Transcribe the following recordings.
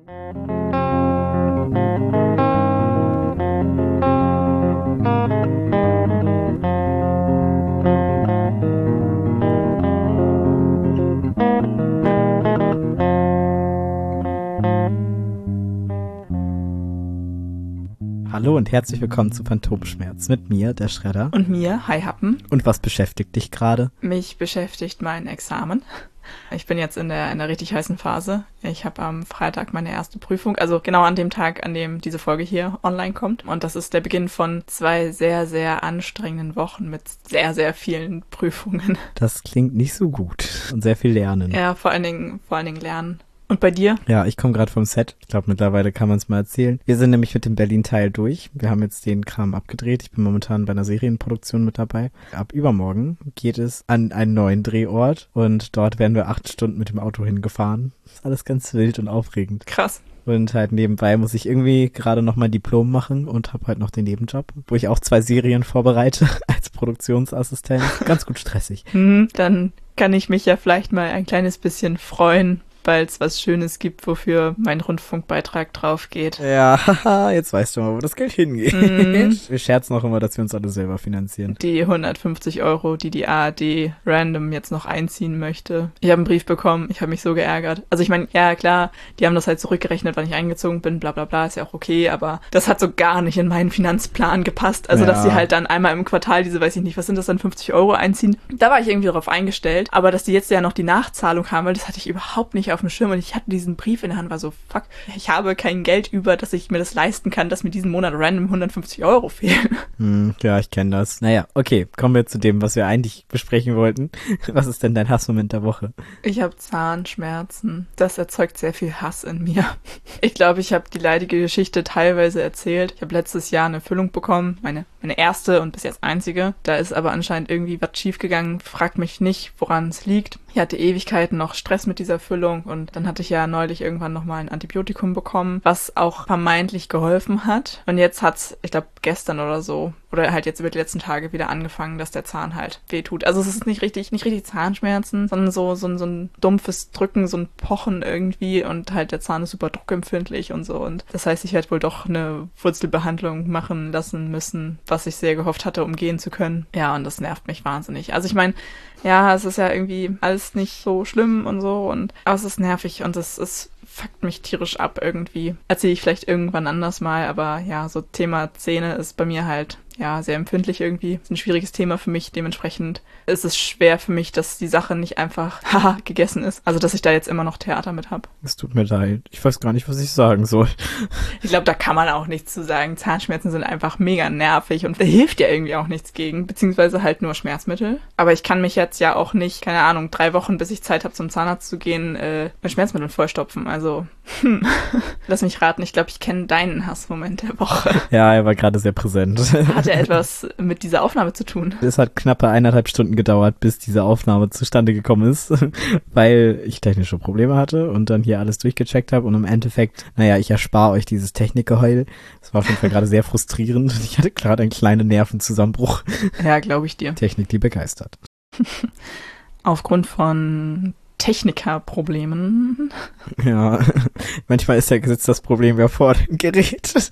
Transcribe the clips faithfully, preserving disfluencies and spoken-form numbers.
Hallo und herzlich willkommen zu Phantomschmerz mit mir, der Schredder. Und mir, Hi Happen. Und was beschäftigt dich gerade? Mich beschäftigt mein Examen. Ich bin jetzt in der, in der richtig heißen Phase. Ich habe am Freitag meine erste Prüfung, also genau an dem Tag, an dem diese Folge hier online kommt. Und das ist der Beginn von zwei sehr, sehr anstrengenden Wochen mit sehr, sehr vielen Prüfungen. Das klingt nicht so gut und sehr viel Lernen. Ja, vor allen Dingen, vor allen Dingen Lernen. Und bei dir? Ja, ich komme gerade vom Set. Ich glaube, mittlerweile kann man es mal erzählen. Wir sind nämlich mit dem Berlin-Teil durch. Wir haben jetzt den Kram abgedreht. Ich bin momentan bei einer Serienproduktion mit dabei. Ab übermorgen geht es an einen neuen Drehort und dort werden wir acht Stunden mit dem Auto hingefahren. Das ist alles ganz wild und aufregend. Krass. Und halt nebenbei muss ich irgendwie gerade noch mein Diplom machen und habe halt noch den Nebenjob, wo ich auch zwei Serien vorbereite als Produktionsassistent. Ganz gut stressig. Hm, dann kann ich mich ja vielleicht mal ein kleines bisschen freuen, weil es was Schönes gibt, wofür mein Rundfunkbeitrag drauf geht. Ja, haha, jetzt weißt du mal, wo das Geld hingeht. Mhm. Wir scherzen auch immer, dass wir uns alle selber finanzieren. Die hundertfünfzig Euro, die die A R D random jetzt noch einziehen möchte. Ich habe einen Brief bekommen, ich habe mich so geärgert. Also ich meine, ja klar, die haben das halt zurückgerechnet, wann ich eingezogen bin, bla bla bla, ist ja auch okay, aber das hat so gar nicht in meinen Finanzplan gepasst. Also ja. Dass die halt dann einmal im Quartal diese, weiß ich nicht, was sind das dann, fünfzig Euro einziehen. Da war ich irgendwie darauf eingestellt, aber dass die jetzt ja noch die Nachzahlung haben, weil das hatte ich überhaupt nicht auf dem Schirm und ich hatte diesen Brief in der Hand, war so, fuck, ich habe kein Geld über, dass ich mir das leisten kann, dass mir diesen Monat random hundertfünfzig Euro fehlen. Hm, ja, ich kenne das. Naja, okay, kommen wir zu dem, was wir eigentlich besprechen wollten. Was ist denn dein Hassmoment der Woche? Ich habe Zahnschmerzen. Das erzeugt sehr viel Hass in mir. Ich glaube, ich habe die leidige Geschichte teilweise erzählt. Ich habe letztes Jahr eine Füllung bekommen, meine, meine erste und bis jetzt einzige. Da ist aber anscheinend irgendwie was schiefgegangen. Frag mich nicht, woran es liegt. Ich hatte Ewigkeiten noch Stress mit dieser Füllung und dann hatte ich ja neulich irgendwann nochmal ein Antibiotikum bekommen, was auch vermeintlich geholfen hat. Und jetzt hat's, ich glaube, gestern oder so, oder halt jetzt über die letzten Tage wieder angefangen, dass der Zahn halt wehtut. Also es ist nicht richtig, nicht richtig Zahnschmerzen, sondern so, so, so ein dumpfes Drücken, so ein Pochen irgendwie und halt der Zahn ist super druckempfindlich und so. Und das heißt, ich werde wohl doch eine Wurzelbehandlung machen lassen müssen, was ich sehr gehofft hatte, umgehen zu können. Ja, und das nervt mich wahnsinnig. Also ich meine, ja, es ist ja irgendwie alles nicht so schlimm und so, und aber es ist nervig und es ist fuckt mich tierisch ab irgendwie. Erzähle ich vielleicht irgendwann anders mal, aber ja, so Thema Zähne ist bei mir halt ja sehr empfindlich irgendwie. Ist ein schwieriges Thema für mich, dementsprechend ist es schwer für mich, dass die Sache nicht einfach haha gegessen ist. Also, dass ich da jetzt immer noch Theater mit habe. Es tut mir leid. Ich weiß gar nicht, was ich sagen soll. Ich glaube, da kann man auch nichts zu sagen. Zahnschmerzen sind einfach mega nervig und da hilft ja irgendwie auch nichts gegen, beziehungsweise halt nur Schmerzmittel. Aber ich kann mich jetzt ja auch nicht, keine Ahnung, drei Wochen, bis ich Zeit habe, zum Zahnarzt zu gehen, äh, mit Schmerzmitteln vollstopfen. Also, hm. Lass mich raten, ich glaube, ich kenne deinen Hassmoment der Woche. Ja, er war gerade sehr präsent. Hat er etwas mit dieser Aufnahme zu tun? Es hat knappe eineinhalb Stunden gedauert, bis diese Aufnahme zustande gekommen ist, weil ich technische Probleme hatte und dann hier alles durchgecheckt habe und im Endeffekt, naja, ich erspare euch dieses Technikgeheul. Das war auf jeden Fall gerade sehr frustrierend und ich hatte gerade einen kleinen Nervenzusammenbruch. Ja, glaube ich dir. Technik, die begeistert. Aufgrund von Technikerproblemen. Ja, manchmal ist ja sitzt das Problem ja vor dem Gerät.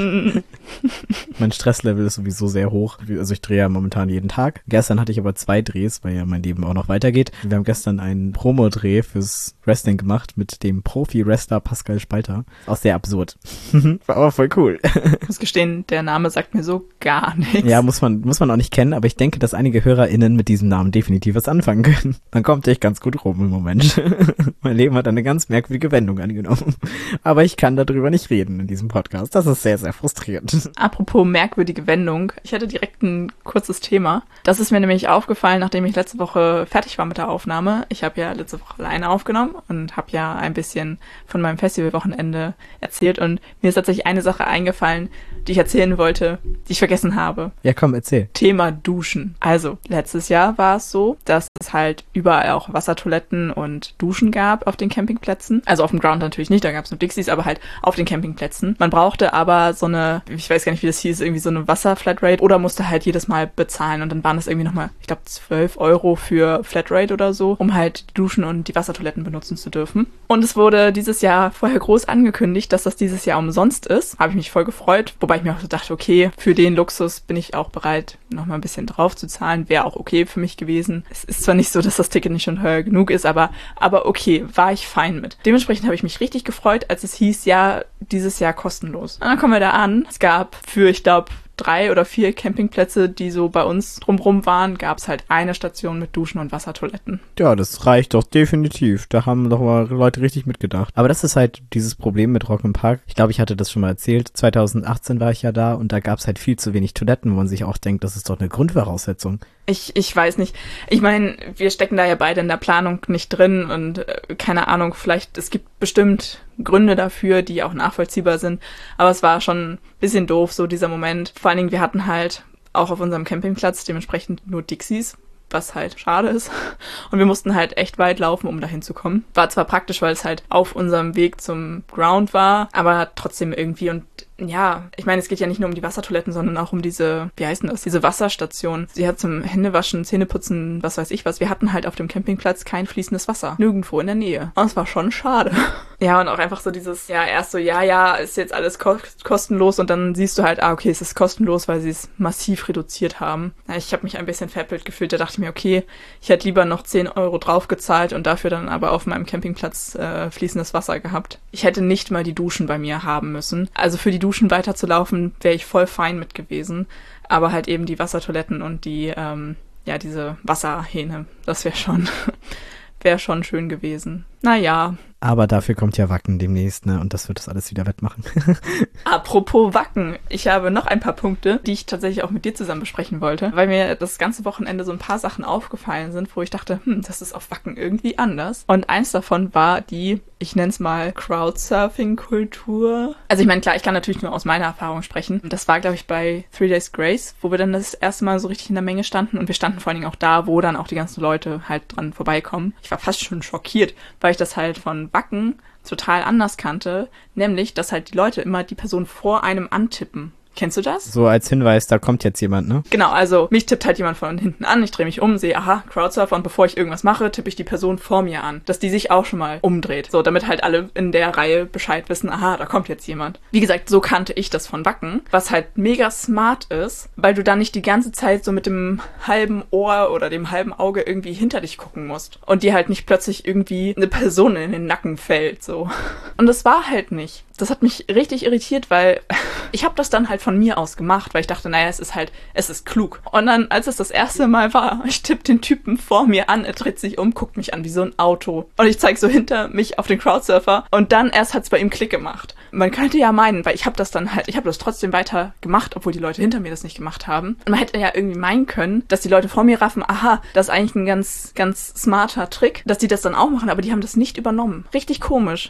Mein Stresslevel ist sowieso sehr hoch. Also ich drehe ja momentan jeden Tag. Gestern hatte ich aber zwei Drehs, weil ja mein Leben auch noch weitergeht. Wir haben gestern einen Promo-Dreh fürs Wrestling gemacht mit dem Profi-Wrestler Pascal Spalter. Auch sehr absurd. War aber voll cool. Ich muss gestehen, der Name sagt mir so gar nichts. Ja, muss man, muss man auch nicht kennen, aber ich denke, dass einige HörerInnen mit diesem Namen definitiv was anfangen können. Dann kommt echt ganz gut rum im Moment. Mein Leben hat eine ganz merkwürdige Wendung angenommen. Aber ich kann darüber nicht reden in diesem Podcast. Das ist sehr, sehr frustrierend. Apropos merkwürdige Wendung. Ich hatte direkt ein kurzes Thema. Das ist mir nämlich aufgefallen, nachdem ich letzte Woche fertig war mit der Aufnahme. Ich habe ja letzte Woche alleine aufgenommen und habe ja ein bisschen von meinem Festivalwochenende erzählt. Und mir ist tatsächlich eine Sache eingefallen, die ich erzählen wollte, die ich vergessen habe. Ja, komm, erzähl. Thema Duschen. Also, letztes Jahr war es so, dass es halt überall auch Wassertoiletten Toiletten und Duschen gab auf den Campingplätzen. Also auf dem Ground natürlich nicht, da gab es nur Dixies, aber halt auf den Campingplätzen. Man brauchte aber so eine, ich weiß gar nicht, wie das hieß, irgendwie so eine Wasserflatrate oder musste halt jedes Mal bezahlen und dann waren das irgendwie nochmal, ich glaube, zwölf Euro für Flatrate oder so, um halt die Duschen und die Wassertoiletten benutzen zu dürfen. Und es wurde dieses Jahr vorher groß angekündigt, dass das dieses Jahr umsonst ist. Habe ich mich voll gefreut, wobei ich mir auch so dachte, okay, für den Luxus bin ich auch bereit, nochmal ein bisschen drauf zu zahlen. Wäre auch okay für mich gewesen. Es ist zwar nicht so, dass das Ticket nicht schon teuer genug ist, aber, aber okay, war ich fein mit. Dementsprechend habe ich mich richtig gefreut, als es hieß, ja, dieses Jahr kostenlos. Und dann kommen wir da an. Es gab für, ich glaube, drei oder vier Campingplätze, die so bei uns drumrum waren, gab es halt eine Station mit Duschen und Wassertoiletten. Ja, das reicht doch definitiv. Da haben doch mal Leute richtig mitgedacht. Aber das ist halt dieses Problem mit Rock im Park. Ich glaube, ich hatte das schon mal erzählt. zwanzig achtzehn war ich ja da und da gab es halt viel zu wenig Toiletten, wo man sich auch denkt, das ist doch eine Grundvoraussetzung. Ich, ich weiß nicht. Ich meine, wir stecken da ja beide in der Planung nicht drin und äh, keine Ahnung, vielleicht, es gibt bestimmt Gründe dafür, die auch nachvollziehbar sind. Aber es war schon ein bisschen doof, so dieser Moment. Vor allen Dingen, wir hatten halt auch auf unserem Campingplatz dementsprechend nur Dixies, was halt schade ist. Und wir mussten halt echt weit laufen, um da hinzukommen. War zwar praktisch, weil es halt auf unserem Weg zum Ground war, aber trotzdem irgendwie. Und ja, ich meine, es geht ja nicht nur um die Wassertoiletten, sondern auch um diese, wie heißt denn das, diese Wasserstation. Sie hat zum Händewaschen, Zähneputzen, was weiß ich was. Wir hatten halt auf dem Campingplatz kein fließendes Wasser. Nirgendwo in der Nähe. Und es war schon schade. Ja, und auch einfach so dieses, ja, erst so, ja, ja, ist jetzt alles ko- kostenlos und dann siehst du halt, ah, okay, es ist kostenlos, weil sie es massiv reduziert haben. Ja, ich habe mich ein bisschen veräppelt gefühlt. Da dachte ich mir, okay, ich hätte lieber noch zehn Euro draufgezahlt und dafür dann aber auf meinem Campingplatz äh, fließendes Wasser gehabt. Ich hätte nicht mal die Duschen bei mir haben müssen. Also für die Duschen weiterzulaufen, wäre ich voll fein mit gewesen. Aber halt eben die Wassertoiletten und die, ähm, ja, diese Wasserhähne, das wäre schon, wäre schon schön gewesen. Naja. Aber dafür kommt ja Wacken demnächst, ne? Und das wird das alles wieder wettmachen. Apropos Wacken. Ich habe noch ein paar Punkte, die ich tatsächlich auch mit dir zusammen besprechen wollte, weil mir das ganze Wochenende so ein paar Sachen aufgefallen sind, wo ich dachte, hm, das ist auf Wacken irgendwie anders. Und eins davon war die, ich nenne es mal Crowdsurfing-Kultur. Also ich meine, klar, ich kann natürlich nur aus meiner Erfahrung sprechen. Das war, glaube ich, bei Three Days Grace, wo wir dann das erste Mal so richtig in der Menge standen. Und wir standen vor allen Dingen auch da, wo dann auch die ganzen Leute halt dran vorbeikommen. Ich war fast schon schockiert, weil ich das halt von Wacken total anders kannte, nämlich, dass halt die Leute immer die Person vor einem antippen. Kennst du das? So als Hinweis, da kommt jetzt jemand, ne? Genau, also mich tippt halt jemand von hinten an, ich drehe mich um, sehe, aha, Crowdsurfer und bevor ich irgendwas mache, tippe ich die Person vor mir an, dass die sich auch schon mal umdreht. So, damit halt alle in der Reihe Bescheid wissen, aha, da kommt jetzt jemand. Wie gesagt, so kannte ich das von Wacken, was halt mega smart ist, weil du dann nicht die ganze Zeit so mit dem halben Ohr oder dem halben Auge irgendwie hinter dich gucken musst und dir halt nicht plötzlich irgendwie eine Person in den Nacken fällt, so. Und das war halt nicht. Das hat mich richtig irritiert, weil ich habe das dann halt von mir aus gemacht, weil ich dachte, naja, es ist halt, es ist klug. Und dann, als es das erste Mal war, ich tippe den Typen vor mir an, er dreht sich um, guckt mich an wie so ein Auto. Und ich zeige so hinter mich auf den Crowdsurfer und dann erst hat es bei ihm Klick gemacht. Man könnte ja meinen, weil ich habe das dann halt, ich habe das trotzdem weiter gemacht, obwohl die Leute hinter mir das nicht gemacht haben. Und man hätte ja irgendwie meinen können, dass die Leute vor mir raffen, aha, das ist eigentlich ein ganz, ganz smarter Trick, dass die das dann auch machen, aber die haben das nicht übernommen. Richtig komisch.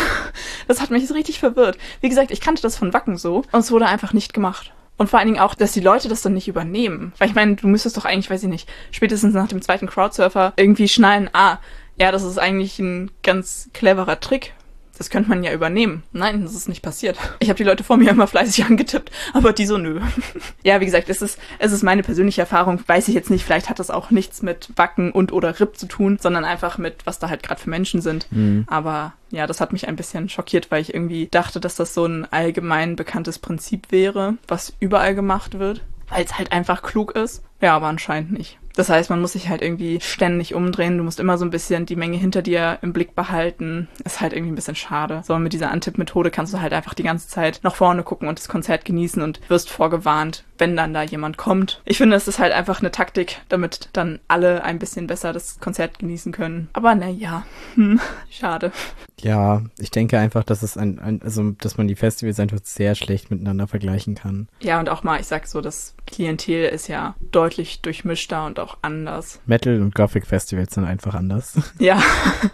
Das hat mich so richtig verwirrt. Wie gesagt, ich kannte das von Wacken so und es wurde einfach nicht gemacht. Und vor allen Dingen auch, dass die Leute das dann nicht übernehmen. Weil ich meine, du müsstest doch eigentlich, weiß ich nicht, spätestens nach dem zweiten Crowdsurfer irgendwie schnallen, ah, ja, das ist eigentlich ein ganz cleverer Trick. Das könnte man ja übernehmen. Nein, das ist nicht passiert. Ich habe die Leute vor mir immer fleißig angetippt, aber die so nö. Ja, wie gesagt, es ist, es ist meine persönliche Erfahrung. Weiß ich jetzt nicht, vielleicht hat das auch nichts mit Wacken und oder R I P zu tun, sondern einfach mit, was da halt gerade für Menschen sind. Mhm. Aber ja, das hat mich ein bisschen schockiert, weil ich irgendwie dachte, dass das so ein allgemein bekanntes Prinzip wäre, was überall gemacht wird, weil es halt einfach klug ist. Ja, aber anscheinend nicht. Das heißt, man muss sich halt irgendwie ständig umdrehen. Du musst immer so ein bisschen die Menge hinter dir im Blick behalten. Ist halt irgendwie ein bisschen schade. So, und mit dieser Antipp-Methode kannst du halt einfach die ganze Zeit nach vorne gucken und das Konzert genießen und wirst vorgewarnt, wenn dann da jemand kommt. Ich finde, es ist halt einfach eine Taktik, damit dann alle ein bisschen besser das Konzert genießen können. Aber naja, hm, schade. Ja, ich denke einfach, dass es ein, ein, also, dass man die Festivals einfach sehr schlecht miteinander vergleichen kann. Ja, und auch mal, ich sag so, das Klientel ist ja deutlich deutlich durchmischter und auch anders. Metal- und Gothic-Festivals sind einfach anders. Ja,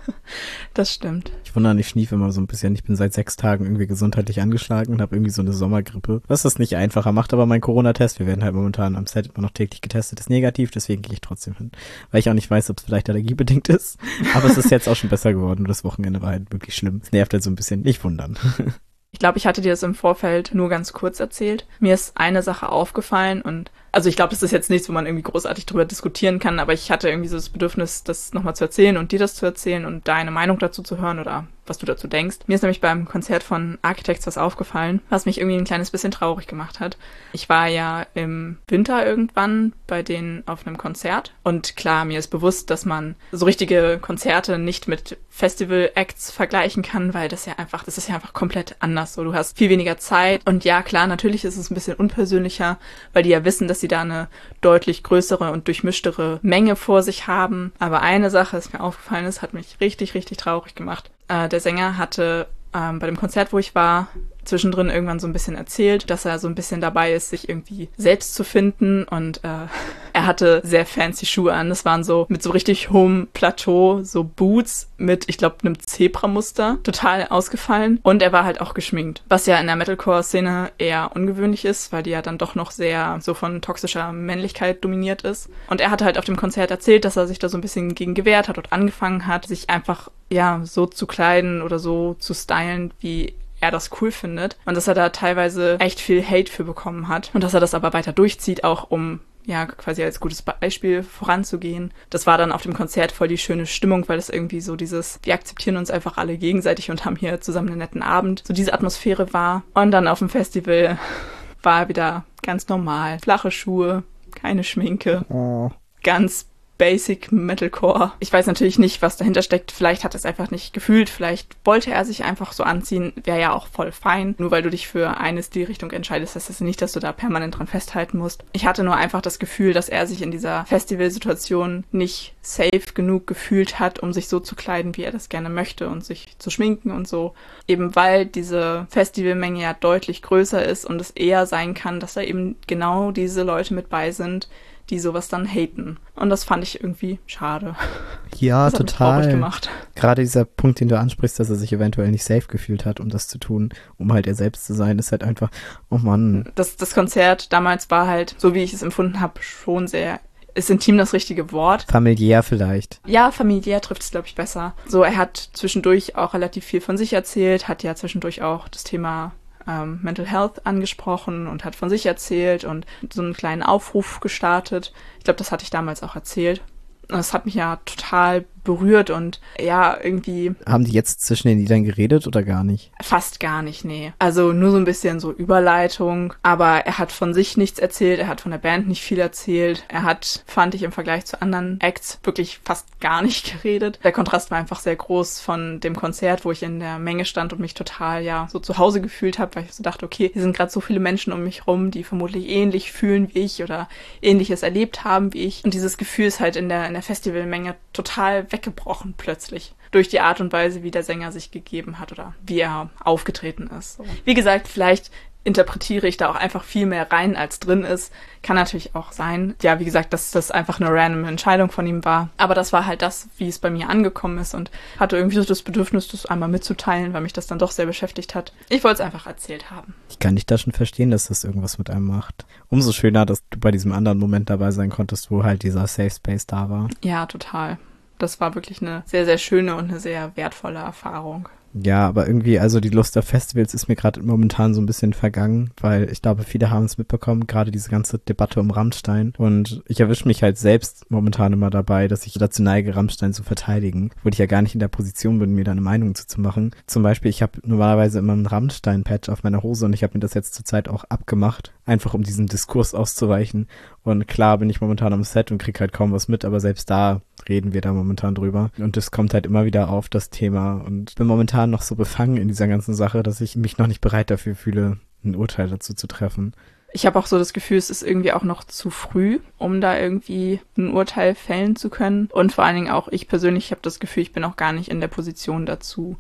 das stimmt. Ich wundere, ich schniefe immer so ein bisschen. Ich bin seit sechs Tagen irgendwie gesundheitlich angeschlagen und habe irgendwie so eine Sommergrippe. Was das nicht einfacher macht, aber mein Corona-Test, wir werden halt momentan am Set immer noch täglich getestet, ist negativ, deswegen gehe ich trotzdem hin. Weil ich auch nicht weiß, ob es vielleicht allergiebedingt ist. Aber es ist jetzt auch schon besser geworden und das Wochenende war halt wirklich schlimm. Es nervt halt so ein bisschen. Nicht wundern. Ich glaube, ich hatte dir das im Vorfeld nur ganz kurz erzählt. Mir ist eine Sache aufgefallen und also ich glaube, das ist jetzt nichts, wo man irgendwie großartig drüber diskutieren kann, aber ich hatte irgendwie so das Bedürfnis, das nochmal zu erzählen und dir das zu erzählen und deine Meinung dazu zu hören oder was du dazu denkst. Mir ist nämlich beim Konzert von Architects was aufgefallen, was mich irgendwie ein kleines bisschen traurig gemacht hat. Ich war ja im Winter irgendwann bei denen auf einem Konzert und klar, mir ist bewusst, dass man so richtige Konzerte nicht mit Festival-Acts vergleichen kann, weil das ja einfach, das ist ja einfach komplett anders so. Du hast viel weniger Zeit und ja, klar, natürlich ist es ein bisschen unpersönlicher, weil die ja wissen, dass sie da eine deutlich größere und durchmischtere Menge vor sich haben. Aber eine Sache, ist mir aufgefallen ist, hat mich richtig, richtig traurig gemacht. Äh, der Sänger hatte ähm, bei dem Konzert, wo ich war, zwischendrin irgendwann so ein bisschen erzählt, dass er so ein bisschen dabei ist, sich irgendwie selbst zu finden und äh, er hatte sehr fancy Schuhe an. Das waren so mit so richtig hohem Plateau, so Boots mit, ich glaube, einem Zebramuster, total ausgefallen und er war halt auch geschminkt, was ja in der Metalcore-Szene eher ungewöhnlich ist, weil die ja dann doch noch sehr so von toxischer Männlichkeit dominiert ist und er hatte halt auf dem Konzert erzählt, dass er sich da so ein bisschen gegen gewehrt hat und angefangen hat, sich einfach ja so zu kleiden oder so zu stylen, wie er das cool findet und dass er da teilweise echt viel Hate für bekommen hat und dass er das aber weiter durchzieht, auch um ja quasi als gutes Beispiel voranzugehen. Das war dann auf dem Konzert voll die schöne Stimmung, weil es irgendwie so dieses, wir akzeptieren uns einfach alle gegenseitig und haben hier zusammen einen netten Abend. So diese Atmosphäre war. Und dann auf dem Festival war er wieder ganz normal. Flache Schuhe, keine Schminke, Oh. ganz Basic Metalcore. Ich weiß natürlich nicht, was dahinter steckt. Vielleicht hat er es einfach nicht gefühlt. Vielleicht wollte er sich einfach so anziehen. Wäre ja auch voll fein. Nur weil du dich für eine Stilrichtung entscheidest, heißt das nicht, dass du da permanent dran festhalten musst. Ich hatte nur einfach das Gefühl, dass er sich in dieser Festivalsituation nicht safe genug gefühlt hat, um sich so zu kleiden, wie er das gerne möchte und sich zu schminken und so. Eben weil diese Festivalmenge ja deutlich größer ist und es eher sein kann, dass da eben genau diese Leute mit bei sind, die sowas dann haten. Und das fand ich irgendwie schade. Ja, das hat mich traurig total. gemacht. Gerade dieser Punkt, den du ansprichst, dass er sich eventuell nicht safe gefühlt hat, um das zu tun, um halt er selbst zu sein, ist halt einfach, oh Mann. Das, das Konzert damals war halt, so wie ich es empfunden habe, schon sehr, ist intim das richtige Wort? Familiär vielleicht. Ja, familiär trifft es, glaube ich, besser. So, er hat zwischendurch auch relativ viel von sich erzählt, hat ja zwischendurch auch das Thema ähm, Mental Health angesprochen und hat von sich erzählt und so einen kleinen Aufruf gestartet. Ich glaube, das hatte ich damals auch erzählt. Das hat mich ja total berührt und ja, irgendwie... Haben die jetzt zwischen den Liedern geredet oder gar nicht? Fast gar nicht, nee. Also nur so ein bisschen so Überleitung, aber er hat von sich nichts erzählt, er hat von der Band nicht viel erzählt. Er hat, fand ich im Vergleich zu anderen Acts, wirklich fast gar nicht geredet. Der Kontrast war einfach sehr groß von dem Konzert, wo ich in der Menge stand und mich total, ja, so zu Hause gefühlt habe, weil ich so dachte, okay, hier sind gerade so viele Menschen um mich rum, die vermutlich ähnlich fühlen wie ich oder Ähnliches erlebt haben wie ich. Und dieses Gefühl ist halt in der, in der Festivalmenge total weggebrochen plötzlich. Durch die Art und Weise, wie der Sänger sich gegeben hat oder wie er aufgetreten ist. So. Wie gesagt, vielleicht interpretiere ich da auch einfach viel mehr rein, als drin ist. Kann natürlich auch sein. Ja, wie gesagt, dass das einfach eine random Entscheidung von ihm war. Aber das war halt das, wie es bei mir angekommen ist und hatte irgendwie so das Bedürfnis, das einmal mitzuteilen, weil mich das dann doch sehr beschäftigt hat. Ich wollte es einfach erzählt haben. Ich kann dich da schon verstehen, dass das irgendwas mit einem macht. Umso schöner, dass du bei diesem anderen Moment dabei sein konntest, wo halt dieser Safe Space da war. Ja, total. Das war wirklich eine sehr, sehr schöne und eine sehr wertvolle Erfahrung. Ja, aber irgendwie, also die Lust auf Festivals ist mir gerade momentan so ein bisschen vergangen, weil ich glaube, viele haben es mitbekommen, gerade diese ganze Debatte um Rammstein. Und ich erwische mich halt selbst momentan immer dabei, dass ich dazu neige, Rammstein zu verteidigen, obwohl ich ja gar nicht in der Position bin, mir da eine Meinung zu, zu machen. Zum Beispiel, ich habe normalerweise immer einen Rammstein-Patch auf meiner Hose und ich habe mir das jetzt zurzeit auch abgemacht, einfach um diesem Diskurs auszuweichen. Und klar bin ich momentan am Set und krieg halt kaum was mit, aber selbst da reden wir da momentan drüber. Und es kommt halt immer wieder auf, das Thema. Und bin momentan noch so befangen in dieser ganzen Sache, dass ich mich noch nicht bereit dafür fühle, ein Urteil dazu zu treffen. Ich habe auch so das Gefühl, es ist irgendwie auch noch zu früh, um da irgendwie ein Urteil fällen zu können. Und vor allen Dingen auch ich persönlich habe das Gefühl, ich bin auch gar nicht in der Position dazu,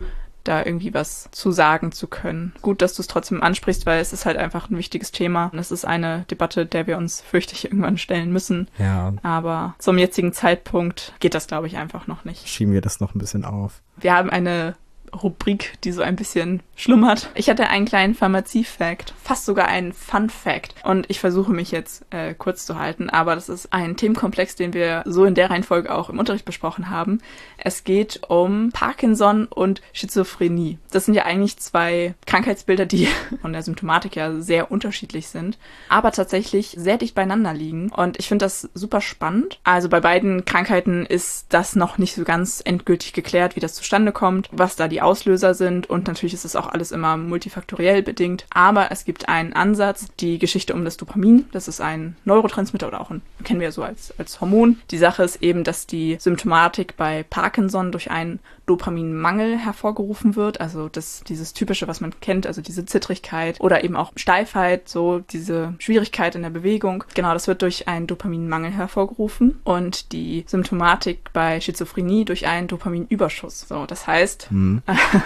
da irgendwie was zu sagen zu können. Gut, dass du es trotzdem ansprichst, weil es ist halt einfach ein wichtiges Thema. Und es ist eine Debatte, der wir uns, fürchte ich, irgendwann stellen müssen. Ja. Aber zum jetzigen Zeitpunkt geht das, glaube ich, einfach noch nicht. Schieben wir das noch ein bisschen auf. Wir haben eine Rubrik, die so ein bisschen schlummert. Ich hatte einen kleinen Pharmazie-Fact, fast sogar einen Fun-Fact. Und ich versuche mich jetzt äh, kurz zu halten, aber das ist ein Themenkomplex, den wir so in der Reihenfolge auch im Unterricht besprochen haben. Es geht um Parkinson und Schizophrenie. Das sind ja eigentlich zwei Krankheitsbilder, die von der Symptomatik ja sehr unterschiedlich sind, aber tatsächlich sehr dicht beieinander liegen. Und ich finde das super spannend. Also bei beiden Krankheiten ist das noch nicht so ganz endgültig geklärt, wie das zustande kommt, was da die Auslöser sind, und natürlich ist es auch alles immer multifaktoriell bedingt, aber es gibt einen Ansatz, die Geschichte um das Dopamin, das ist ein Neurotransmitter oder auch ein, kennen wir ja so als, als Hormon. Die Sache ist eben, dass die Symptomatik bei Parkinson durch einen Dopaminmangel hervorgerufen wird, also das, dieses typische, was man kennt, also diese Zittrigkeit oder eben auch Steifheit, so diese Schwierigkeit in der Bewegung. Genau, das wird durch einen Dopaminmangel hervorgerufen und die Symptomatik bei Schizophrenie durch einen Dopaminüberschuss. So, das heißt, hm.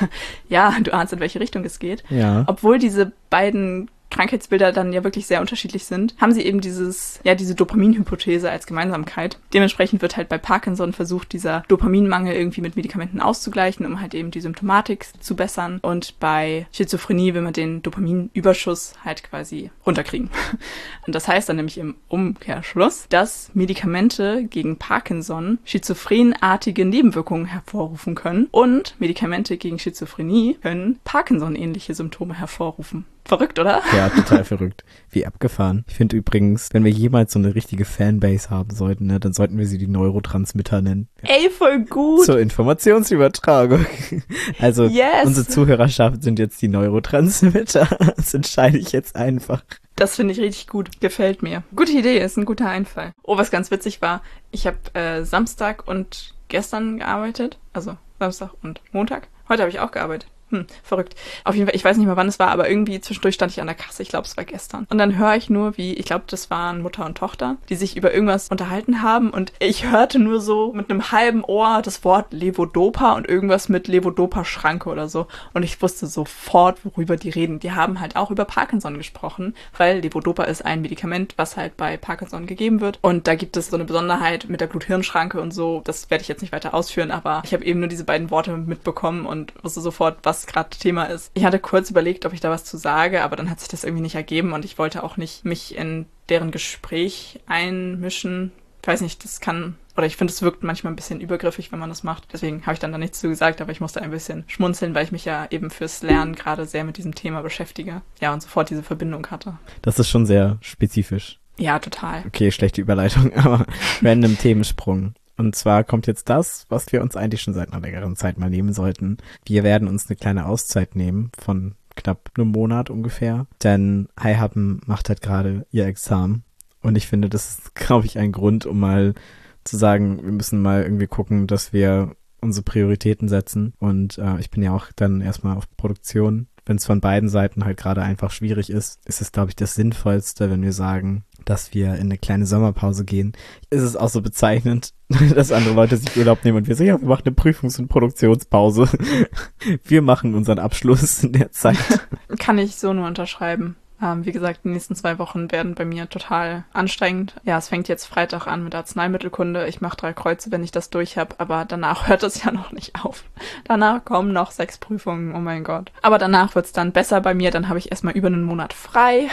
ja, du ahnst, in welche Richtung es geht. Ja. Obwohl diese beiden Krankheitsbilder dann ja wirklich sehr unterschiedlich sind, haben sie eben dieses, ja, diese Dopaminhypothese als Gemeinsamkeit. Dementsprechend wird halt bei Parkinson versucht, dieser Dopaminmangel irgendwie mit Medikamenten auszugleichen, um halt eben die Symptomatik zu bessern. Und bei Schizophrenie will man den Dopaminüberschuss halt quasi runterkriegen. Und das heißt dann nämlich im Umkehrschluss, dass Medikamente gegen Parkinson schizophrenartige Nebenwirkungen hervorrufen können und Medikamente gegen Schizophrenie können Parkinson-ähnliche Symptome hervorrufen. Verrückt, oder? Ja, total verrückt. Wie abgefahren. Ich finde übrigens, wenn wir jemals so eine richtige Fanbase haben sollten, ne, dann sollten wir sie die Neurotransmitter nennen. Ey, voll gut. Zur Informationsübertragung. Also, yes. Unsere Zuhörerschaft sind jetzt die Neurotransmitter. Das entscheide ich jetzt einfach. Das finde ich richtig gut. Gefällt mir. Gute Idee, ist ein guter Einfall. Oh, was ganz witzig war, ich habe äh, Samstag und gestern gearbeitet. Also Samstag und Montag. Heute habe ich auch gearbeitet. Hm, verrückt. Auf jeden Fall, ich weiß nicht mehr, wann es war, aber irgendwie zwischendurch stand ich an der Kasse. Ich glaube, es war gestern. Und dann höre ich nur, wie, ich glaube, das waren Mutter und Tochter, die sich über irgendwas unterhalten haben. Und ich hörte nur so mit einem halben Ohr das Wort Levodopa und irgendwas mit Levodopa-Schranke oder so. Und ich wusste sofort, worüber die reden. Die haben halt auch über Parkinson gesprochen, weil Levodopa ist ein Medikament, was halt bei Parkinson gegeben wird. Und da gibt es so eine Besonderheit mit der Blut-Hirn-Schranke und so. Das werde ich jetzt nicht weiter ausführen, aber ich habe eben nur diese beiden Worte mitbekommen und wusste sofort, was gerade Thema ist. Ich hatte kurz überlegt, ob ich da was zu sage, aber dann hat sich das irgendwie nicht ergeben und ich wollte auch nicht mich in deren Gespräch einmischen. Ich weiß nicht, das kann, oder ich finde, es wirkt manchmal ein bisschen übergriffig, wenn man das macht. Deswegen habe ich dann da nichts zu gesagt, aber ich musste ein bisschen schmunzeln, weil ich mich ja eben fürs Lernen gerade sehr mit diesem Thema beschäftige. Ja, und sofort diese Verbindung hatte. Das ist schon sehr spezifisch. Ja, total. Okay, schlechte Überleitung, aber random Themensprung. Und zwar kommt jetzt das, was wir uns eigentlich schon seit einer längeren Zeit mal nehmen sollten. Wir werden uns eine kleine Auszeit nehmen von knapp einem Monat ungefähr. Denn Hi-Happen macht halt gerade ihr Examen. Und ich finde, das ist, glaube ich, ein Grund, um mal zu sagen, wir müssen mal irgendwie gucken, dass wir unsere Prioritäten setzen. Und äh, ich bin ja auch dann erstmal auf Produktion. Wenn es von beiden Seiten halt gerade einfach schwierig ist, ist es, glaube ich, das Sinnvollste, wenn wir sagen, dass wir in eine kleine Sommerpause gehen. Ist es auch so bezeichnend, dass andere Leute sich Urlaub nehmen und wir sagen, ja, wir machen eine Prüfungs- und Produktionspause. Wir machen unseren Abschluss in der Zeit. Kann ich so nur unterschreiben. Ähm, wie gesagt, die nächsten zwei Wochen werden bei mir total anstrengend. Ja, es fängt jetzt Freitag an mit Arzneimittelkunde. Ich mache drei Kreuze, wenn ich das durch habe, aber danach hört es ja noch nicht auf. Danach kommen noch sechs Prüfungen, oh mein Gott. Aber danach wird's dann besser bei mir, dann habe ich erstmal über einen Monat frei.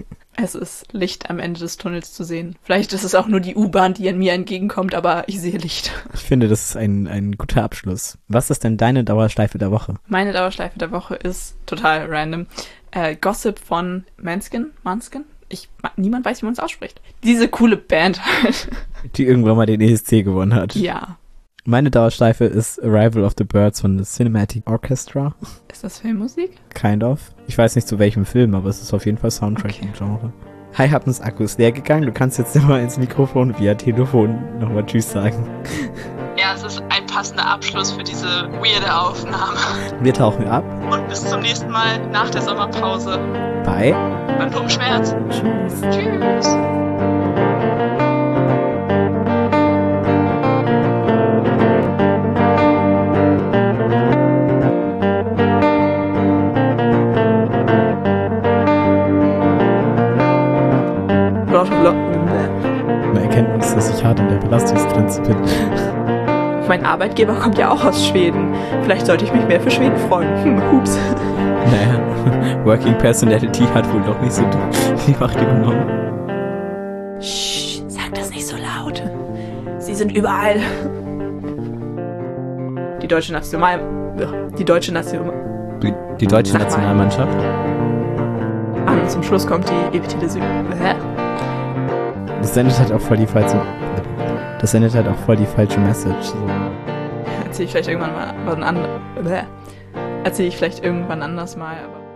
Es ist Licht am Ende des Tunnels zu sehen. Vielleicht ist es auch nur die U-Bahn, die an mir entgegenkommt, aber ich sehe Licht. Ich finde, das ist ein, ein guter Abschluss. Was ist denn deine Dauerschleife der Woche? Meine Dauerschleife der Woche ist total random. Äh, Gossip von Manskin, Manskin? Ich, niemand weiß, wie man es ausspricht. Diese coole Band halt. Die irgendwann mal den E S C gewonnen hat. Ja. Meine Dauerschleife ist Arrival of the Birds von The Cinematic Orchestra. Ist das Filmmusik? Kind of. Ich weiß nicht zu welchem Film, aber es ist auf jeden Fall Soundtrack Okay. im Genre. Hi, Happens Akku ist leer gegangen. Du kannst jetzt nochmal ins Mikrofon via Telefon nochmal Tschüss sagen. Ja, es ist ein passender Abschluss für diese weirde Aufnahme. Wir tauchen ab. Und bis zum nächsten Mal nach der Sommerpause. Bye. Beim Puppenschmerz. Tschüss. Tschüss. dass ich hart an der Belastungsgrenze bin. Mein Arbeitgeber kommt ja auch aus Schweden. Vielleicht sollte ich mich mehr für Schweden freuen. Hm, hups. Naja, Working Personality hat wohl doch nicht so die Macht übernommen. Sch, sag das nicht so laut. Sie sind überall. Die deutsche National... Die deutsche National... Die, die deutsche Nationalmannschaft? Ah, und zum Schluss kommt die Epitheliose. Hä? Das sendet halt auch voll die falsche... Das sendet halt auch voll die falsche Message. So. Erzähl ich vielleicht irgendwann mal was anderes. Erzähl ich vielleicht irgendwann anders mal, aber...